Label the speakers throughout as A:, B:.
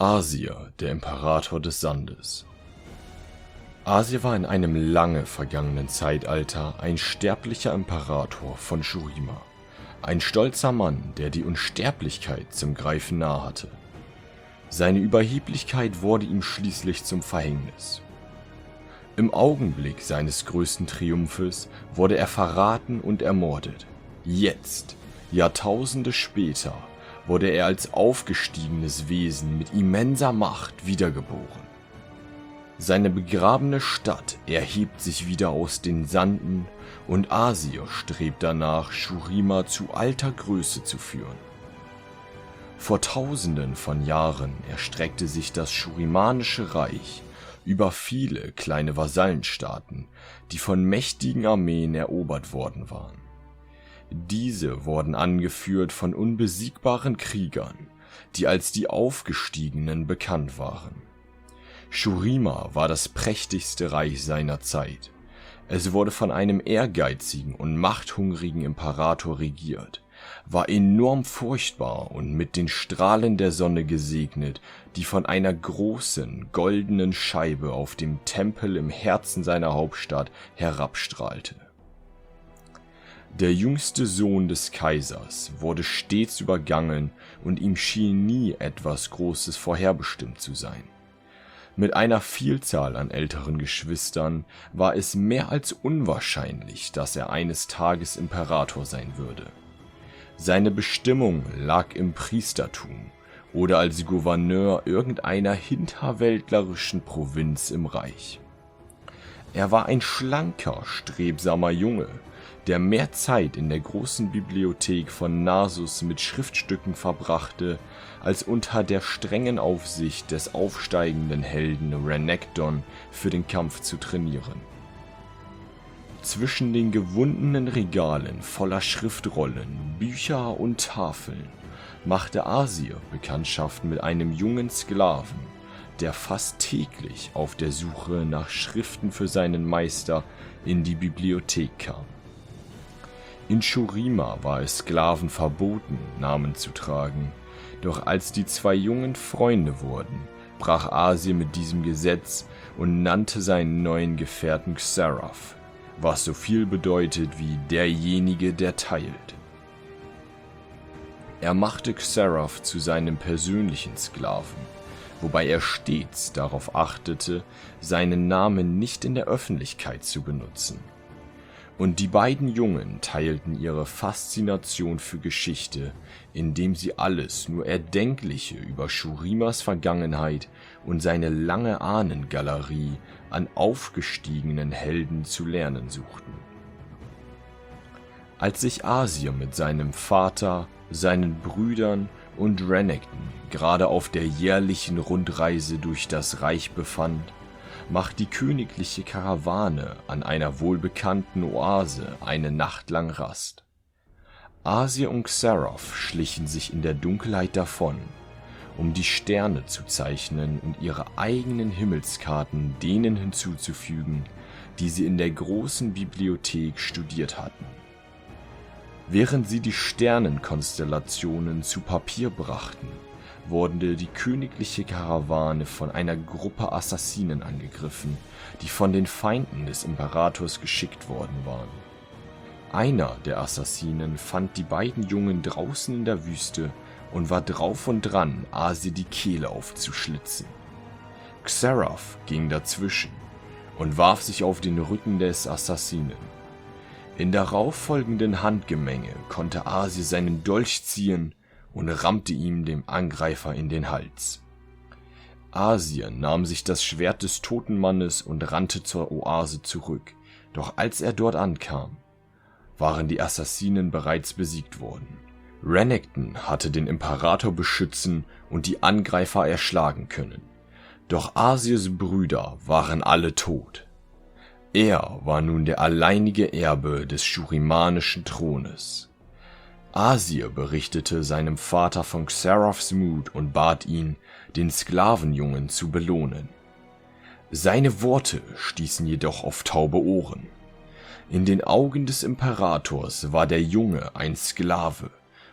A: Asir, der Imperator des Sandes. Asir war in einem lange vergangenen Zeitalter ein sterblicher Imperator von Shurima, ein stolzer Mann, der die Unsterblichkeit zum Greifen nah hatte. Seine Überheblichkeit wurde ihm schließlich zum Verhängnis. Im Augenblick seines größten Triumphes wurde er verraten und ermordet. Jetzt, Jahrtausende später, wurde er als aufgestiegenes Wesen mit immenser Macht wiedergeboren. Seine begrabene Stadt erhebt sich wieder aus den Sanden und Asir strebt danach, Shurima zu alter Größe zu führen. Vor Tausenden von Jahren erstreckte sich das Shurimanische Reich über viele kleine Vasallenstaaten, die von mächtigen Armeen erobert worden waren. Diese wurden angeführt von unbesiegbaren Kriegern, die als die Aufgestiegenen bekannt waren. Shurima war das prächtigste Reich seiner Zeit. Es wurde von einem ehrgeizigen und machthungrigen Imperator regiert, war enorm furchtbar und mit den Strahlen der Sonne gesegnet, die von einer großen, goldenen Scheibe auf dem Tempel im Herzen seiner Hauptstadt herabstrahlte. Der jüngste Sohn des Kaisers wurde stets übergangen und ihm schien nie etwas Großes vorherbestimmt zu sein. Mit einer Vielzahl an älteren Geschwistern war es mehr als unwahrscheinlich, dass er eines Tages Imperator sein würde. Seine Bestimmung lag im Priestertum oder als Gouverneur irgendeiner hinterwäldlerischen Provinz im Reich. Er war ein schlanker, strebsamer Junge, der mehr Zeit in der großen Bibliothek von Nasus mit Schriftstücken verbrachte, als unter der strengen Aufsicht des aufsteigenden Helden Renekton für den Kampf zu trainieren. Zwischen den gewundenen Regalen voller Schriftrollen, Bücher und Tafeln machte Asir Bekanntschaft mit einem jungen Sklaven, der fast täglich auf der Suche nach Schriften für seinen Meister in die Bibliothek kam. In Shurima war es Sklaven verboten, Namen zu tragen, doch als die zwei Jungen Freunde wurden, brach Asir mit diesem Gesetz und nannte seinen neuen Gefährten Xerath, was so viel bedeutet wie derjenige, der teilt. Er machte Xerath zu seinem persönlichen Sklaven, wobei er stets darauf achtete, seinen Namen nicht in der Öffentlichkeit zu benutzen. Und die beiden Jungen teilten ihre Faszination für Geschichte, indem sie alles nur Erdenkliche über Shurimas Vergangenheit und seine lange Ahnengalerie an aufgestiegenen Helden zu lernen suchten. Als sich Asir mit seinem Vater, seinen Brüdern und Renekton gerade auf der jährlichen Rundreise durch das Reich befand, macht die königliche Karawane an einer wohlbekannten Oase eine Nacht lang Rast. Asir und Xerath schlichen sich in der Dunkelheit davon, um die Sterne zu zeichnen und ihre eigenen Himmelskarten denen hinzuzufügen, die sie in der großen Bibliothek studiert hatten. Während sie die Sternenkonstellationen zu Papier brachten, wurde die königliche Karawane von einer Gruppe Assassinen angegriffen, die von den Feinden des Imperators geschickt worden waren. Einer der Assassinen fand die beiden Jungen draußen in der Wüste und war drauf und dran, Asir die Kehle aufzuschlitzen. Xerath ging dazwischen und warf sich auf den Rücken des Assassinen. In darauffolgenden Handgemenge konnte Asir seinen Dolch ziehen und rammte ihm dem Angreifer in den Hals. Asir nahm sich das Schwert des toten Mannes und rannte zur Oase zurück, doch als er dort ankam, waren die Assassinen bereits besiegt worden. Renekton hatte den Imperator beschützen und die Angreifer erschlagen können, doch Asirs Brüder waren alle tot. Er war nun der alleinige Erbe des shurimanischen Thrones. Asir berichtete seinem Vater von Xeraths Mut und bat ihn, den Sklavenjungen zu belohnen. Seine Worte stießen jedoch auf taube Ohren. In den Augen des Imperators war der Junge ein Sklave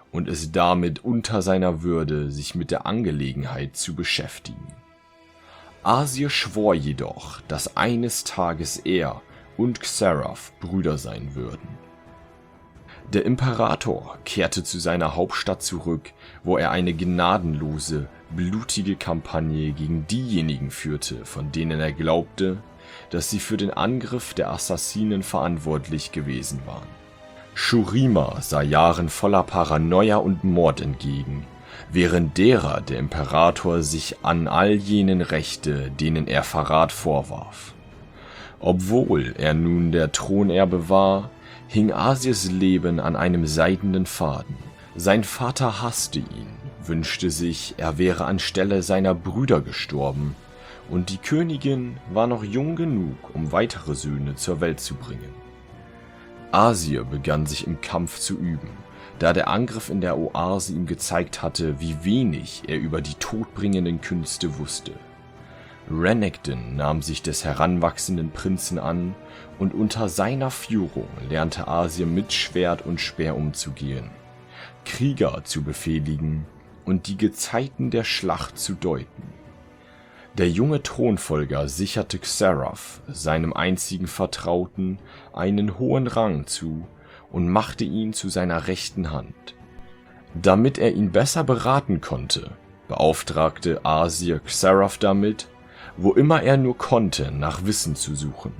A: und es damit unter seiner Würde, sich mit der Angelegenheit zu beschäftigen. Arsir schwor jedoch, dass eines Tages er und Xerath Brüder sein würden. Der Imperator kehrte zu seiner Hauptstadt zurück, wo er eine gnadenlose, blutige Kampagne gegen diejenigen führte, von denen er glaubte, dass sie für den Angriff der Assassinen verantwortlich gewesen waren. Shurima sah Jahren voller Paranoia und Mord entgegen, während derer der Imperator sich an all jenen rächte, denen er Verrat vorwarf. Obwohl er nun der Thronerbe war, hing Arsirs Leben an einem seidenen Faden. Sein Vater hasste ihn, wünschte sich, er wäre anstelle seiner Brüder gestorben, und die Königin war noch jung genug, um weitere Söhne zur Welt zu bringen. Arsir begann sich im Kampf zu üben, da der Angriff in der Oase ihm gezeigt hatte, wie wenig er über die todbringenden Künste wusste. Renekton nahm sich des heranwachsenden Prinzen an, und unter seiner Führung lernte Arsir mit Schwert und Speer umzugehen, Krieger zu befehligen und die Gezeiten der Schlacht zu deuten. Der junge Thronfolger sicherte Xerath, seinem einzigen Vertrauten, einen hohen Rang zu und machte ihn zu seiner rechten Hand. Damit er ihn besser beraten konnte, beauftragte Arsir Xerath damit, wo immer er nur konnte, nach Wissen zu suchen.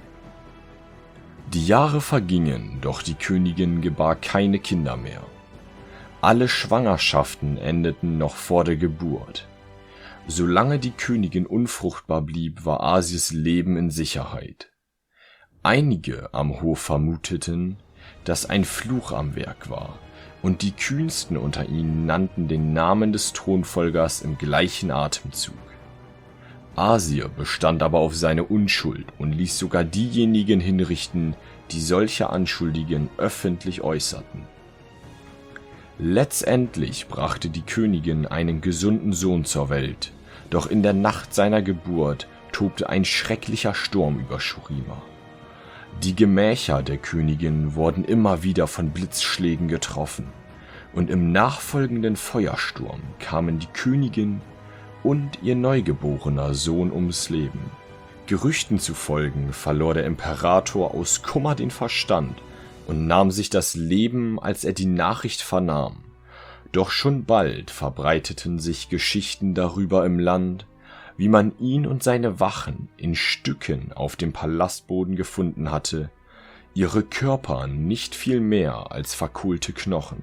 A: Die Jahre vergingen, doch die Königin gebar keine Kinder mehr. Alle Schwangerschaften endeten noch vor der Geburt. Solange die Königin unfruchtbar blieb, war Arsirs Leben in Sicherheit. Einige am Hof vermuteten, dass ein Fluch am Werk war, und die Kühnsten unter ihnen nannten den Namen des Thronfolgers im gleichen Atemzug. Arsir bestand aber auf seine Unschuld und ließ sogar diejenigen hinrichten, die solche Anschuldigungen öffentlich äußerten. Letztendlich brachte die Königin einen gesunden Sohn zur Welt, doch in der Nacht seiner Geburt tobte ein schrecklicher Sturm über Shurima. Die Gemächer der Königin wurden immer wieder von Blitzschlägen getroffen, und im nachfolgenden Feuersturm kamen die Königin und ihr neugeborener Sohn ums Leben. Gerüchten zufolge verlor der Imperator aus Kummer den Verstand und nahm sich das Leben, als er die Nachricht vernahm. Doch schon bald verbreiteten sich Geschichten darüber im Land, wie man ihn und seine Wachen in Stücken auf dem Palastboden gefunden hatte, ihre Körper nicht viel mehr als verkohlte Knochen.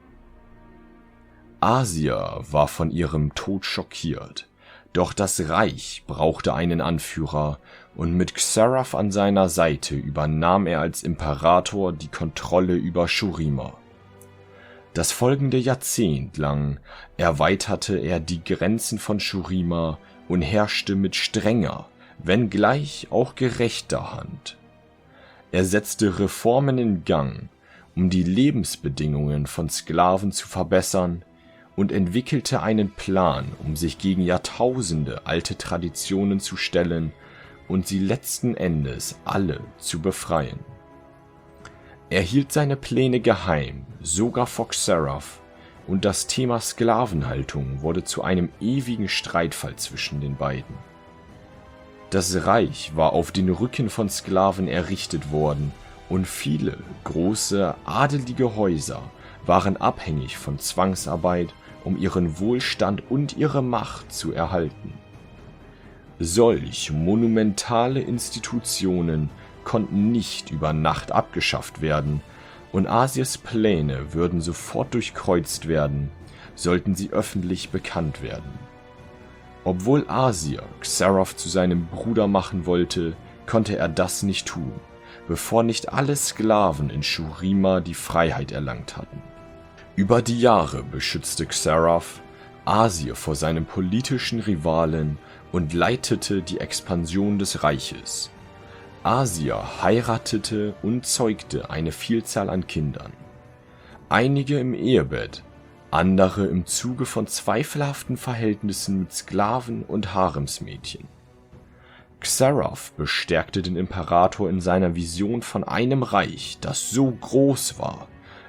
A: Arsir war von ihrem Tod schockiert, doch das Reich brauchte einen Anführer, und mit Xerath an seiner Seite übernahm er als Imperator die Kontrolle über Shurima. Das folgende Jahrzehnt lang erweiterte er die Grenzen von Shurima und herrschte mit strenger, wenngleich auch gerechter Hand. Er setzte Reformen in Gang, um die Lebensbedingungen von Sklaven zu verbessern, und entwickelte einen Plan, um sich gegen Jahrtausende alte Traditionen zu stellen und sie letzten Endes alle zu befreien. Er hielt seine Pläne geheim, sogar vor Xerath, und das Thema Sklavenhaltung wurde zu einem ewigen Streitfall zwischen den beiden. Das Reich war auf den Rücken von Sklaven errichtet worden, und viele große adelige Häuser waren abhängig von Zwangsarbeit, um ihren Wohlstand und ihre Macht zu erhalten. Solch monumentale Institutionen konnten nicht über Nacht abgeschafft werden, und Arsirs Pläne würden sofort durchkreuzt werden, sollten sie öffentlich bekannt werden. Obwohl Arsir Xerath zu seinem Bruder machen wollte, konnte er das nicht tun, bevor nicht alle Sklaven in Shurima die Freiheit erlangt hatten. Über die Jahre beschützte Xerath Arsir vor seinem politischen Rivalen und leitete die Expansion des Reiches. Arsir heiratete und zeugte eine Vielzahl an Kindern. Einige im Ehebett, andere im Zuge von zweifelhaften Verhältnissen mit Sklaven und Haremsmädchen. Xerath bestärkte den Imperator in seiner Vision von einem Reich, das so groß war,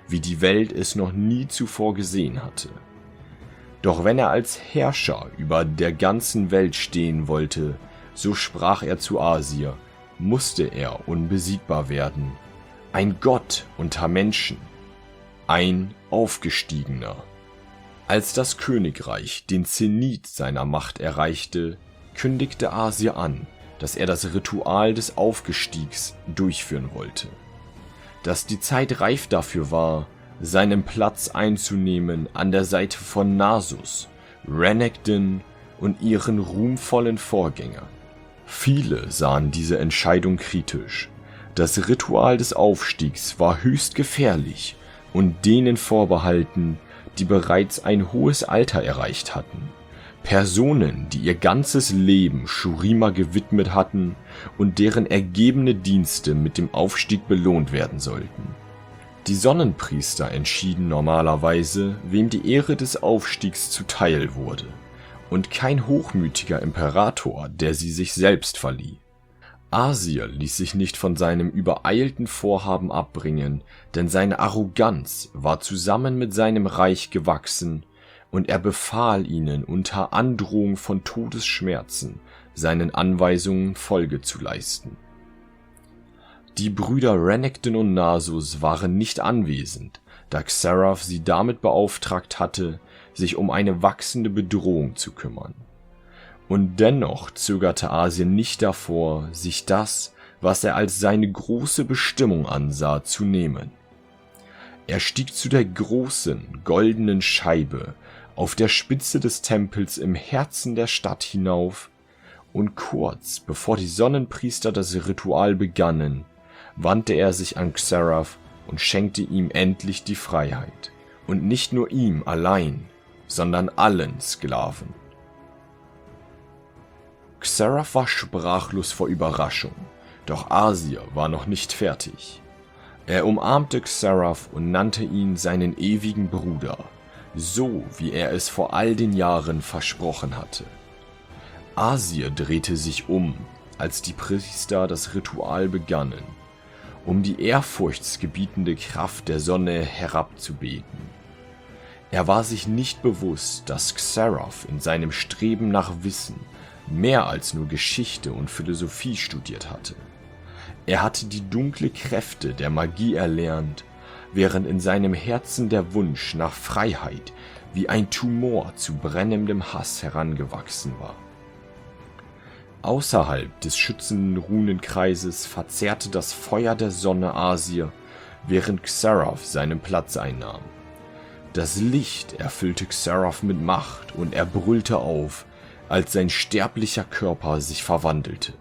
A: wie die Welt es noch nie zuvor gesehen hatte. Doch wenn er als Herrscher über der ganzen Welt stehen wollte, so sprach er zu Asir, musste er unbesiegbar werden, ein Gott unter Menschen, ein Aufgestiegener. Als das Königreich den Zenit seiner Macht erreichte, kündigte Asir an, dass er das Ritual des Aufgestiegs durchführen wollte. Dass die Zeit reif dafür war, seinen Platz einzunehmen an der Seite von Nasus, Renekton und ihren ruhmvollen Vorgängern. Viele sahen diese Entscheidung kritisch. Das Ritual des Aufstiegs war höchst gefährlich und denen vorbehalten, die bereits ein hohes Alter erreicht hatten. Personen, die ihr ganzes Leben Shurima gewidmet hatten und deren ergebene Dienste mit dem Aufstieg belohnt werden sollten. Die Sonnenpriester entschieden normalerweise, wem die Ehre des Aufstiegs zuteil wurde, und kein hochmütiger Imperator, der sie sich selbst verlieh. Asir ließ sich nicht von seinem übereilten Vorhaben abbringen, denn seine Arroganz war zusammen mit seinem Reich gewachsen, und er befahl ihnen unter Androhung von Todesschmerzen, seinen Anweisungen Folge zu leisten. Die Brüder Renekton und Nasus waren nicht anwesend, da Xerath sie damit beauftragt hatte, sich um eine wachsende Bedrohung zu kümmern. Und dennoch zögerte Asir nicht davor, sich das, was er als seine große Bestimmung ansah, zu nehmen. Er stieg zu der großen, goldenen Scheibe auf der Spitze des Tempels im Herzen der Stadt hinauf, und kurz bevor die Sonnenpriester das Ritual begannen, wandte er sich an Xerath und schenkte ihm endlich die Freiheit. Und nicht nur ihm allein, sondern allen Sklaven. Xerath war sprachlos vor Überraschung, doch Asir war noch nicht fertig. Er umarmte Xerath und nannte ihn seinen ewigen Bruder, so wie er es vor all den Jahren versprochen hatte. Asir drehte sich um, als die Priester das Ritual begannen, um die ehrfurchtsgebietende Kraft der Sonne herabzubeten. Er war sich nicht bewusst, dass Xerath in seinem Streben nach Wissen mehr als nur Geschichte und Philosophie studiert hatte. Er hatte die dunkle Kräfte der Magie erlernt, während in seinem Herzen der Wunsch nach Freiheit wie ein Tumor zu brennendem Hass herangewachsen war. Außerhalb des schützenden Runenkreises verzehrte das Feuer der Sonne Asir, während Xerath seinen Platz einnahm. Das Licht erfüllte Xerath mit Macht und er brüllte auf, als sein sterblicher Körper sich verwandelte.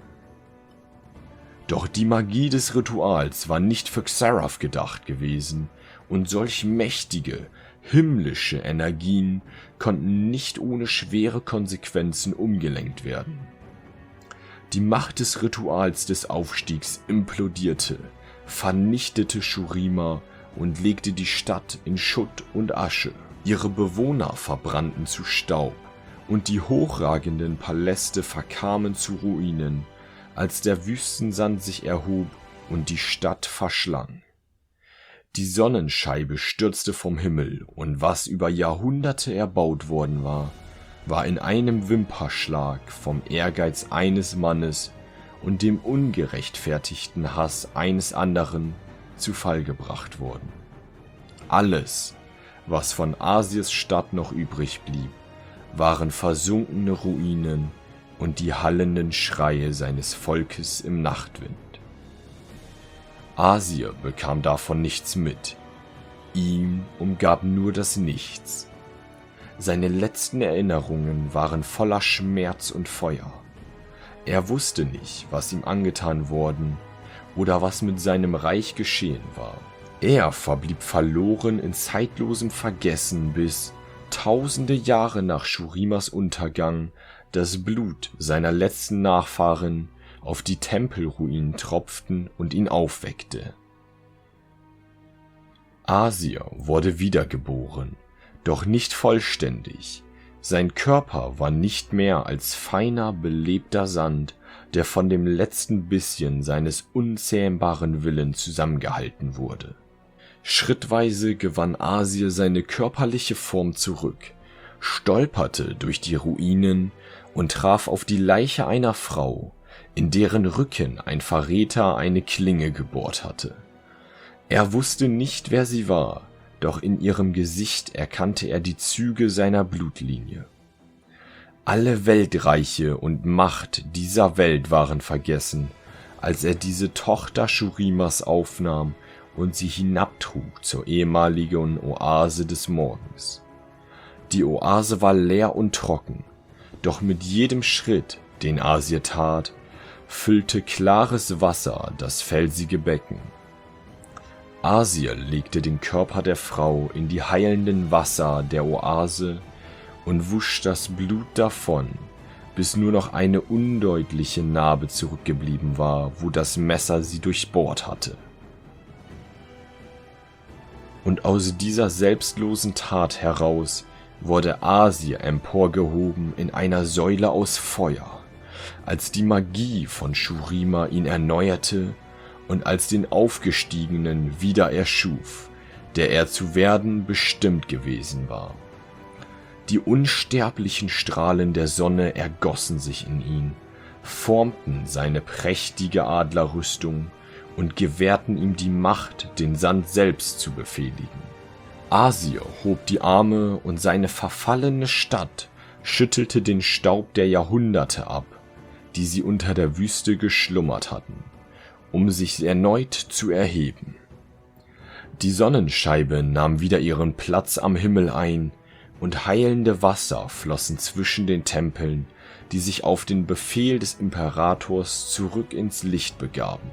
A: Doch die Magie des Rituals war nicht für Xerath gedacht gewesen, und solch mächtige, himmlische Energien konnten nicht ohne schwere Konsequenzen umgelenkt werden. Die Macht des Rituals des Aufstiegs implodierte, vernichtete Shurima und legte die Stadt in Schutt und Asche. Ihre Bewohner verbrannten zu Staub, und die hochragenden Paläste verkamen zu Ruinen, als der Wüstensand sich erhob und die Stadt verschlang. Die Sonnenscheibe stürzte vom Himmel, und was über Jahrhunderte erbaut worden war in einem Wimperschlag vom Ehrgeiz eines Mannes und dem ungerechtfertigten Hass eines anderen zu Fall gebracht worden. Alles, was von Asirs Stadt noch übrig blieb, waren versunkene Ruinen und die hallenden Schreie seines Volkes im Nachtwind. Asir bekam davon nichts mit. Ihn umgab nur das Nichts. Seine letzten Erinnerungen waren voller Schmerz und Feuer. Er wusste nicht, was ihm angetan worden oder was mit seinem Reich geschehen war. Er verblieb verloren in zeitlosem Vergessen, bis, tausende Jahre nach Shurimas Untergang, das Blut seiner letzten Nachfahren auf die Tempelruinen tropften und ihn aufweckte. Asir wurde wiedergeboren, doch nicht vollständig. Sein Körper war nicht mehr als feiner, belebter Sand, der von dem letzten bisschen seines unzähmbaren Willens zusammengehalten wurde. Schrittweise gewann Asyr seine körperliche Form zurück, stolperte durch die Ruinen und traf auf die Leiche einer Frau, in deren Rücken ein Verräter eine Klinge gebohrt hatte. Er wusste nicht, wer sie war, doch in ihrem Gesicht erkannte er die Züge seiner Blutlinie. Alle Weltreiche und Macht dieser Welt waren vergessen, als er diese Tochter Shurimas aufnahm und sie hinabtrug zur ehemaligen Oase des Morgens. Die Oase war leer und trocken, doch mit jedem Schritt, den Asyr tat, füllte klares Wasser das felsige Becken. Asyr legte den Körper der Frau in die heilenden Wasser der Oase und wusch das Blut davon, bis nur noch eine undeutliche Narbe zurückgeblieben war, wo das Messer sie durchbohrt hatte. Und aus dieser selbstlosen Tat heraus wurde Asyr emporgehoben in einer Säule aus Feuer, als die Magie von Shurima ihn erneuerte und als den Aufgestiegenen wieder erschuf, der er zu werden bestimmt gewesen war. Die unsterblichen Strahlen der Sonne ergossen sich in ihn, formten seine prächtige Adlerrüstung und gewährten ihm die Macht, den Sand selbst zu befehligen. Asyr hob die Arme und seine verfallene Stadt schüttelte den Staub der Jahrhunderte ab, die sie unter der Wüste geschlummert hatten, um sich erneut zu erheben. Die Sonnenscheibe nahm wieder ihren Platz am Himmel ein, und heilende Wasser flossen zwischen den Tempeln, die sich auf den Befehl des Imperators zurück ins Licht begaben.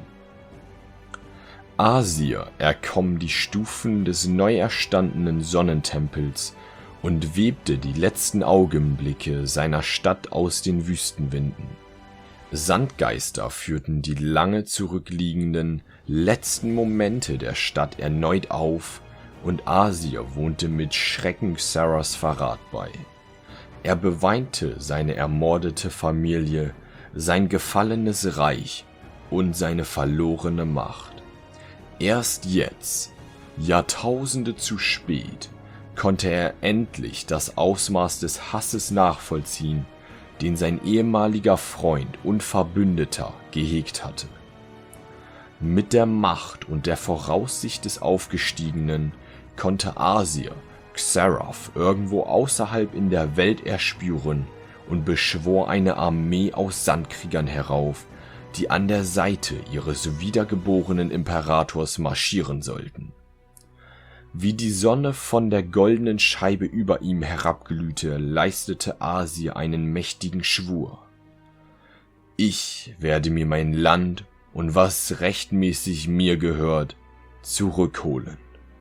A: Asyr erklomm die Stufen des neu erstandenen Sonnentempels und webte die letzten Augenblicke seiner Stadt aus den Wüstenwinden. Sandgeister führten die lange zurückliegenden letzten Momente der Stadt erneut auf, und Asyr wohnte mit Schrecken Xaras Verrat bei. Er beweinte seine ermordete Familie, sein gefallenes Reich und seine verlorene Macht. Erst jetzt, Jahrtausende zu spät, konnte er endlich das Ausmaß des Hasses nachvollziehen, den sein ehemaliger Freund und Verbündeter gehegt hatte. Mit der Macht und der Voraussicht des Aufgestiegenen konnte Asyr Xerath irgendwo außerhalb in der Welt erspüren und beschwor eine Armee aus Sandkriegern herauf, die an der Seite ihres wiedergeborenen Imperators marschieren sollten. Wie die Sonne von der goldenen Scheibe über ihm herabglühte, leistete Asyr einen mächtigen Schwur. Ich werde mir mein Land und was rechtmäßig mir gehört, zurückholen.